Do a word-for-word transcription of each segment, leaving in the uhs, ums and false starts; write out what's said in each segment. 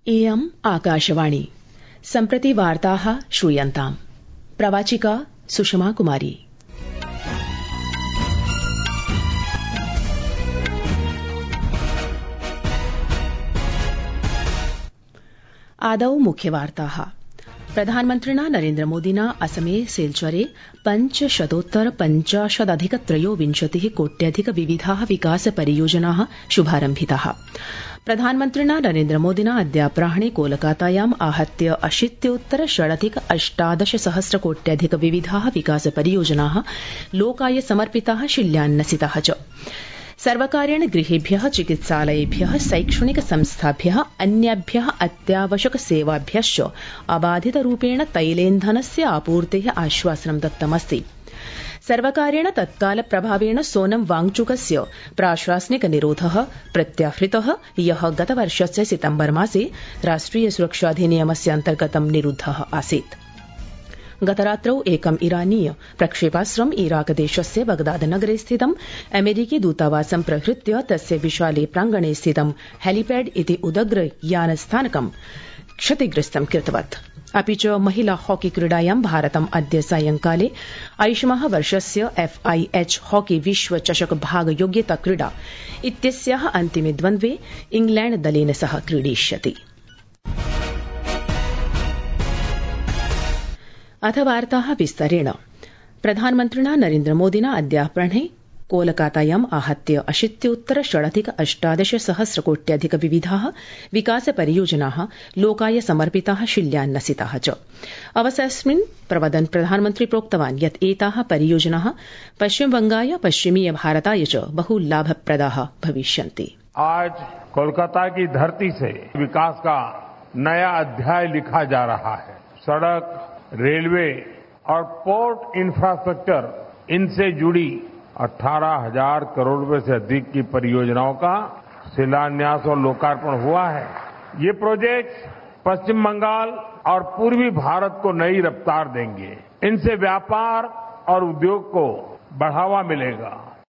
इयम् आकाशवाणी। सम्प्रति वार्ताः श्रूयन्ताम्। प्रवाचिका सुषमा कुमारी। आदौ मुख्यवार्ताः। प्रधानमन्त्रिणा नरेन्द्रमोदिना असमे सिलचरे पञ्चशतोत्तर पञ्चाशदधिक त्रयोविंशतिः कोट्यधिक विविधाः विकास परियोजनाः शुभारम्भिताः। प्रधानमन्त्रिणा नरेन्द्रमोदिना अद्यापराह्ने कोलकातायाम् आहत्य अशीत्योत्तर षडधिक अष्टादश सहस्र कोट्यधिक विविधाः विकास परियोजनाः लोकाय समर्पिताः शिलान्यासिताः च। सर्वकारेण गृहेभ्यः चिकित्सालयेभ्यः शैक्षणिक संस्थाभ्यः अन्येभ्यः अत्यावश्यक सेवाभ्यश्च अबाधितरूपेण तैलेन्धनस्य आपूर्तेः आश्वासनं दत्तमस्ति। सर्वकारेण तत्काल प्रभावेण सोनं वांगचुकस्य प्राशासनिक निरोधः प्रत्याहृतः, यः गतवर्षस्य सितम्बर मासे राष्ट्रिय सुरक्षाधिनियमस्य अन्तर्गतं निरुद्धः आसीत्। गतरात्रौ एकम् इरानीय प्रक्षेपास्त्रम् इराकदेशस्य बगदाद नगरे स्थितम् अमेरिकी दूतावासं प्रहृत्य तस्य विशाले प्रांगणे स्थितं हेलीपैड इति उदग्र यानस्थानकं क्षतिग्रस्तं कृतवत्। अपि च महिला हॉकी क्रीडायां भारतम् अद्य सायंकाले ऐषमः वर्षस्य एफआईएच हॉकी विश्व चषक भागयोग्यता क्रीडा इत्यस्याः अन्तिमे द्वन्द्वे इंग्लैण्ड दलेन सह क्रीडिष्यति। अथ वार्ताः विस्तरेण। प्रधानमन्त्रिणा नरेन्द्रमोदिना अद्यापराह्ने कोलकातायाम् आहत्य अशीत्योत्तर षडधिक अष्टादश सहस्र कोट्यधिक विविधाः विकास परियोजनाः लोकाय समर्पिताः शिलान्यासिताः च। अवसरेऽस्मिन् प्रवदन् प्रधानमन्त्री प्रोक्तवान् यत् एताः परियोजनाः पश्चिमबंगाय पश्चिमीय भारताय च बहु लाभप्रदाः भविष्यन्ति। आज कोलकाता की धरती से विकास का नया अध्याय लिखा जा रहा है। सड़क, रेलवे और पोर्ट इंफ्रास्ट्रक्चर, इनसे जुड़ी अठारह हजार करोड़ रुपए से अधिक की परियोजनाओं का शिलान्यास और लोकार्पण हुआ है। ये प्रोजेक्ट्स पश्चिम बंगाल और पूर्वी भारत को नई रफ्तार देंगे। इनसे व्यापार और उद्योग को बढ़ावा मिलेगा।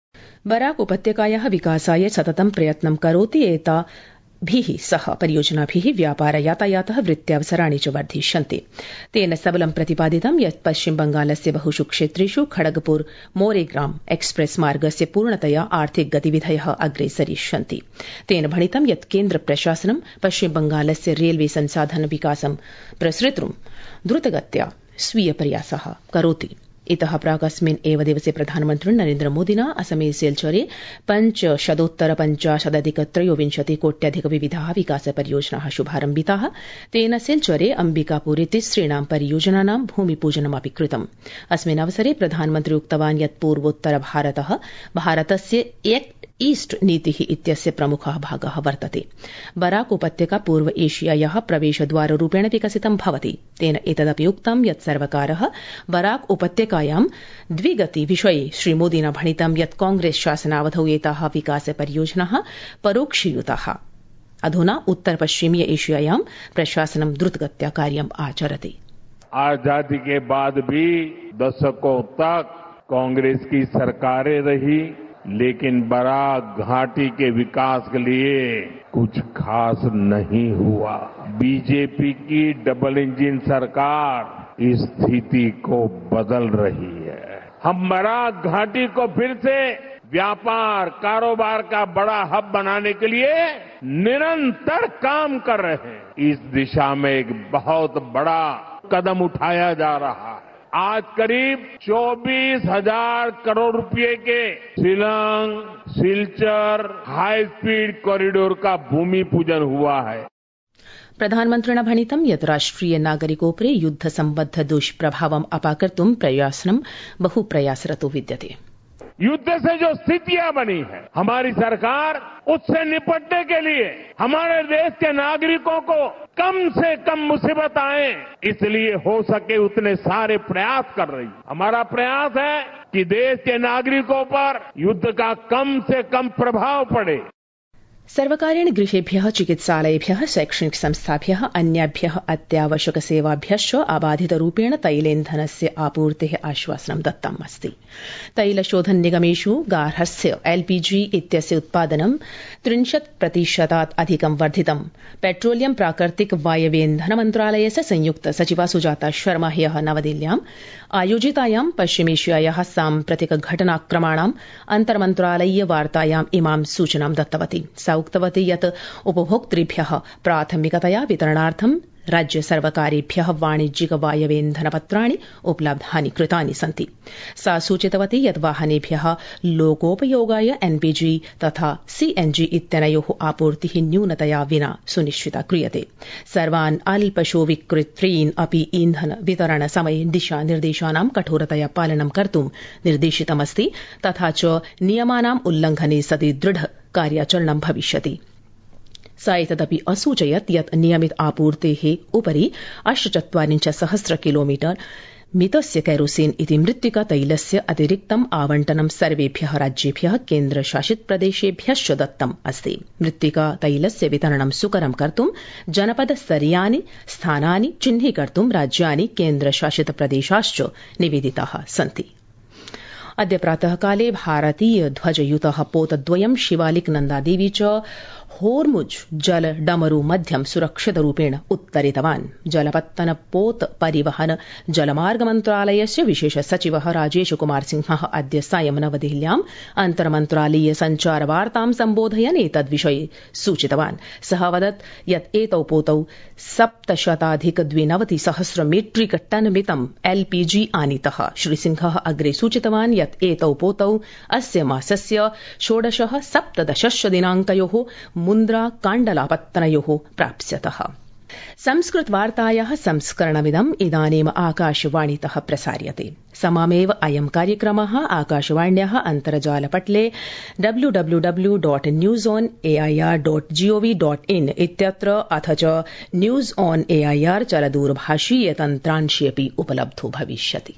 बराक उपत्यकायाः विकासाय सततं प्रयत्नं करोति। एता भिः सह परियोजनाभिः व्यापार यातायातः वृत्त्यवसराणि च वर्धिष्यन्ते। तेन सबलं प्रतिपादितं यत् पश्चिम बंगालस्य बहुषु क्षेत्रेषु खड़गपुर मोरेग्राम एक्सप्रेस मार्गस्य पूर्णतया आर्थिक गतिविधयः अग्रेसरिष्यन्ति। तेन भणितं यत् केन्द्र प्रशासनं पश्चिम बंगालस्य रेलवे संसाधन विकासं प्रसृतुं द्रुतगत्या स्वीय प्रयासः करोति। इतः प्राक् अस्मिन् एव दिवसे प्रधानमन्त्रिणा नरेन्द्रमोदिना असमे सिलचरे पञ्चशतोत्तर पञ्चाशदधिक त्रयोविंशति कोट्यधिक विविधाः विकास परियोजनाः शुभारम्भिताः। तेन सिलचरे अम्बिकापुरे तिसॄणां परियोजनानां भूमिपूजनमपि कृतम्। अस्मिन् अवसरे प्रधानमन्त्री उक्तवान् यत् पूर्वोत्तर भारतः भारतस्य एक्ट ईस्ट नीतिः इत्यस्य प्रमुखः भागः वर्तते। बराक उपत्यका पूर्व एशियायाः प्रवेशद्वाररूपेण विकसितं भवति। तेन एतदपि उक्तं यत् सर्वकारः बराक उपत्यकायां द्विगति विषये श्रीमोदिना भणितं यत् कांग्रेस शासनावधौ एताः विकास परियोजनाः परोक्षयुताः। अधुना उत्तर पश्चिमीय एशियायां प्रशासनं द्रुतगत्या कार्यम् आचरति। आजादी के बाद भी दशकों तक कांग्रेस की सरकारें रही, लेकिन बराक घाटी के विकास के लिए कुछ खास नहीं हुआ। बीजेपी की डबल इंजन सरकार इस स्थिति को बदल रही है। हम बराक घाटी को फिर से व्यापार कारोबार का बड़ा हब बनाने के लिए निरंतर काम कर रहे हैं। इस दिशा में एक बहुत बड़ा कदम उठाया जा रहा है। आज करीब चौबीस हजार करोड़ रुपए के Shillong Silchar high speed corridor का भूमि पूजन हुआ है। प्रधानमन्त्रिणा भणितं यत् राष्ट्रिय नागरिकोपरि युद्ध सम्बद्ध दुष्प्रभावम् अपाकर्तुं प्रयासनं बहु प्रयासरतो विद्यते। युद्ध से जो स्थितियां बनी है, हमारी सरकार उससे निपटने के लिए हमारे देश के नागरिकों को कम से कम मुसीबत आए, इसलिए हो सके उतने सारे प्रयास कर रही है। हमारा प्रयास है कि देश के नागरिकों पर युद्ध का कम से कम प्रभाव पड़े। सर्वकारेण गृहेभ्यः चिकित्सालयेभ्यः शैक्षणिक संस्थाभ्यः अन्याभ्यः अत्यावश्यक सेवाभ्यश्च अबाधितरूपेण तैलेन्धनस्य आपूर्तेः आश्वासनं दत्तम् अस्ति। तैलशोधन निगमेषु गार्हस्थ्य एलपीजी इत्यस्य उत्पादनं त्रिंशत् प्रतिशतात् अधिकं वर्धितम्। पेट्रोलियम प्राकृतिक वायवेन्धन मन्त्रालयस्य संयुक्त सचिवा सुजाता शर्मा ह्यः नवदिल्ल्याम् आयोजितायां पश्चिमेशियायाः साम्प्रतिक घटनाक्रमाणाम् अन्तर्मन्त्रालयीय वार्तायाम् इमां सूचनां दत्तवती। सा उक्तवती यत् उपभोक्तृभ्यः प्राथमिकतया वितरणार्थं राज्य सर्वकारेभ्यः वाणिज्यिक वायवेन्धनपत्राणि उपलब्धानि कृतानि सन्ति। सा सूचितवती यत् वाहनेभ्यः लोकोपयोगाय एनपीजी तथा सीएनजी इत्यनयोः आपूर्तिः न्यूनतया विना सुनिश्चिता क्रियते। सर्वान् अल्पशोविकृत्रीन् अपि ईन्धन वितरण समये दिशा निर्देशानां कठोरतया पालनं कर्तुं निर्देशितमस्ति तथा च नियमानाम् उल्लंघने सति दृढ कार्याचरणं भविष्यति। सा एतदपि असूचयत् यत् नियमित आपूर्तेः उपरि अष्टचत्वारिंशत् सहस्र किलोमीटर मितस्य केरोसीन इति मृत्तिका तैलस्य अतिरिक्तम् आवंटनं सर्वेभ्यः राज्येभ्यः केन्द्रशासित प्रदेशेभ्यश्च दत्तम् अस्ति। मृत्तिका तैलस्य वितरणं सुकरं कर्तुं जनपद स्तरीयानि स्थानानि चिह्नीकर्तुं राज्यानि केन्द्रशासित प्रदेशाश्च निवेदिताः सन्ति। अद्य प्रातःकाले भारतीय ध्वजयुतः पोतद्वयं शिवालिक नन्दादेवी च होर्मुज जल डमरू मध्यम सुरक्षितरूपेण उत्तरितवान्। जलपत्तन पोत परिवहन जलमार्ग मन्त्रालयस्य विशेष सचिवः राजेश कुमार सिंहः अद्य सायं नवदिल्ल्याम् अन्तर्मन्त्रालयीय सञ्चार वार्तां सम्बोधयन् एतद्विषये सूचितवान्। सः अवदत् यत् एतौ पोतौ सप्तशताधिक द्विनवति सहस्र मीट्रिक टन मितम् एलपीजी आनीतः। श्रीसिंहः अग्रे सूचितवान् यत् एतौ पोतौ अस्य मासस्य षोडशः सप्तदशश्च दिनाङ्कयोः मुन्द्रा काण्डलापत्तनयोः प्राप्स्यतः। संस्कृत वार्तायाः संस्करणमिदम् इदानीम् आकाशवाणीतः प्रसार्यते। समामेव अयं कार्यक्रमः आकाशवाण्याः अन्तर्जालपटले W W W dot news on AIR dot gov dot in इत्यत्र अथ च न्यूज ऑन एआईआर चलदूरभाषीय तन्त्रांशे अपि उपलब्धो भविष्यति।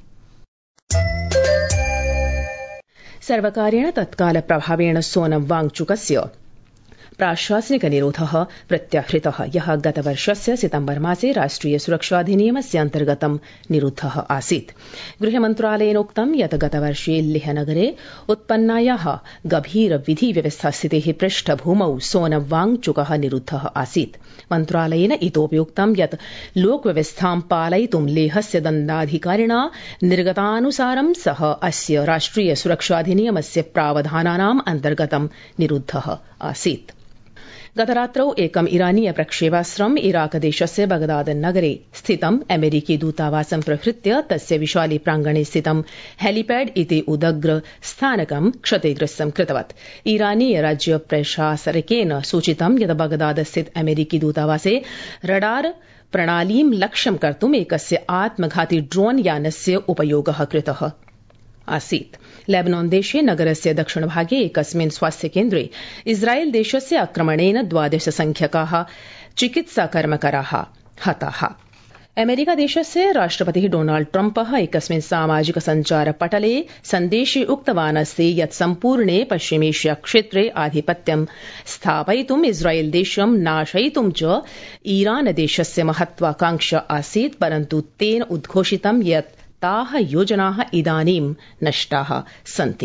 सर्वकारेण तत्काल प्रभावेण सोनम वांगचुकस्य प्राशासनिक निरोधः प्रत्याहृतः, यः गतवर्षस्य सितम्बर मासे राष्ट्रिय सुरक्षाधिनियमस्य अन्तर्गतं निरुद्धः आसीत्। गृहमन्त्रालयेनोक्तं यत् गतवर्षे लेहनगरे उत्पन्नायाः गभीर विधि व्यवस्था स्थितेः पृष्ठभूमौ सोनम वांगचुकः निरुद्धः आसीत्। मन्त्रालयेन इतोपि उक्तं यत् लोकव्यवस्थां पालयितुं लेहस्य दण्डाधिकारिणा निर्गतानुसारं सः अस्य राष्ट्रिय सुरक्षाधिनियमस्य प्रावधानानाम् अन्तर्गतं निरुद्धः आसीत्। गतरात्रौ एकम् इरानीय प्रक्षेपास्त्रम् इराक देशस्य बगदाद नगरे स्थितम् अमेरिकी दूतावासं प्रहृत्य तस्य विशाले प्राङ्गणे स्थितं हेलीपैड इति उदग्र स्थानकं क्षतिग्रस्तं कृतवत्। इरानीय राज्य प्रशासकेन सूचितं यत् बगदाद स्थित अमेरिकी दूतावासे रडार प्रणालीं लक्ष्यं कर्तुम् एकस्य आत्मघाती ड्रोन यानस्य उपयोगः कृतः आसीत्। लेबनान देशे नगरस्य दक्षिणभागे एकस्मिन् स्वास्थ्य केन्द्रे इस्राएल देशस्य आक्रमणेन द्वादश संख्यकाः चिकित्साकर्मकराः हताः। अमेरिका देशस्य राष्ट्रपतिः डोनाल्ड ट्रम्पः एकस्मिन् सामाजिक सञ्चार पटले सन्देशे उक्तवान् अस्ति यत् सम्पूर्णे पश्चिमेशिया क्षेत्रे आधिपत्यं स्थापयितुम् इस्राएल देशं नाशयितुं च ईरान देशस्य महत्वाकांक्षा आसीत्, परन्तु तेन उद्घोषितं यत् ताः योजनाः इदानीं नष्टाः सन्ति।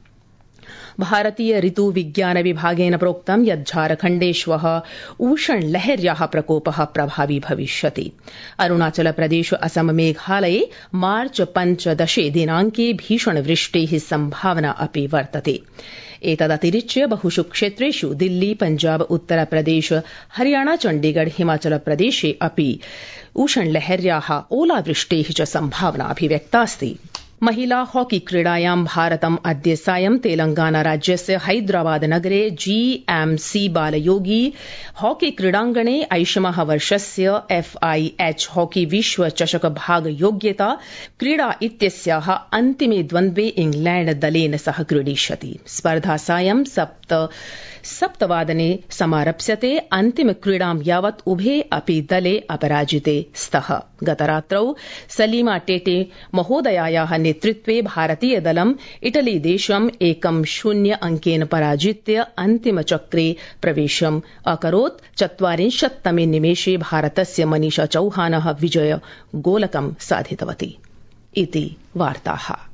भारतीय ऋतु विज्ञान विभागेन प्रोक्तं यत् झारखण्डे श्वः उष्णलहर्याः प्रकोपः प्रभावी भविष्यति। अरुणाचल प्रदेश असम मेघालये मार्च पञ्चदशे दिनाङ्के भीषणवृष्टेः सम्भावना अपि वर्तते। एतदतिरिच्य बहुषु क्षेत्रेषु दिल्ली, पञ्जाब, उत्तरप्रदेश, हरियाणा, चण्डीगढ़, हिमाचल प्रदेशे अपि उष्णलहर्याः ओलावृष्टेः च सम्भावना अभिव्यक्तास्ति। महिला हॉकी क्रीडायां भारतम् अद्य सायं तेलंगाना राज्यस्य हैदराबाद नगरे जीएमसी बालयोगी हॉकी क्रीडाङ्गणे ऐषमः वर्षस्य एफआईएच हॉकी विश्व चषक भाग योग्यता क्रीडा इत्यस्याः अन्तिमे द्वन्द्वे इंग्लैण्ड दलेन सह क्रीडिष्यति। स्पर्धा सायं सप्त सप्तवादने समारप्स्यते। अन्तिम क्रीडां यावत् उभे अपि दले अपराजिते स्तः। गतरात्रौ सलीमा टेटे महोदयायाः नेतृत्वे भारतीय दलं इटली देशम् एकं शून्य अंकेन पराजित्य अन्तिमचक्रे प्रवेशम् अकरोत्। चत्वारिंशत्तमे निमेषे भारतस्य मनीषा चौहान विजय गोलकं साधितवती। इति वार्ताः।